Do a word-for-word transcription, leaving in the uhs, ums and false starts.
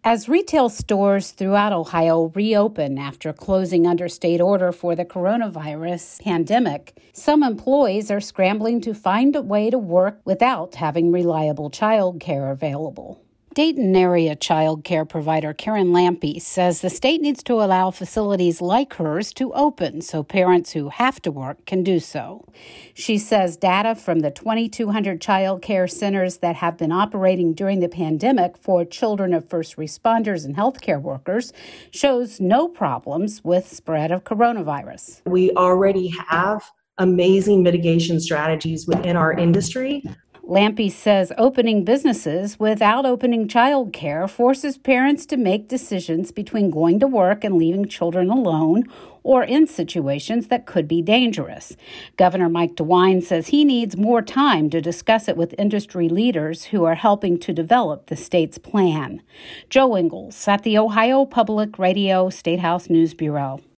As retail stores throughout Ohio reopen after closing under state order for the coronavirus pandemic, some employees are scrambling to find a way to work without having reliable child care available. Dayton area child care provider Karen Lampe says the state needs to allow facilities like hers to open so parents who have to work can do so. She says data from the twenty-two hundred child care centers that have been operating during the pandemic for children of first responders and healthcare workers shows no problems with spread of coronavirus. We already have amazing mitigation strategies within our industry. Lampe says opening businesses without opening child care forces parents to make decisions between going to work and leaving children alone or in situations that could be dangerous. Governor Mike DeWine says he needs more time to discuss it with industry leaders who are helping to develop the state's plan. Joe Ingles at the Ohio Public Radio State House News Bureau.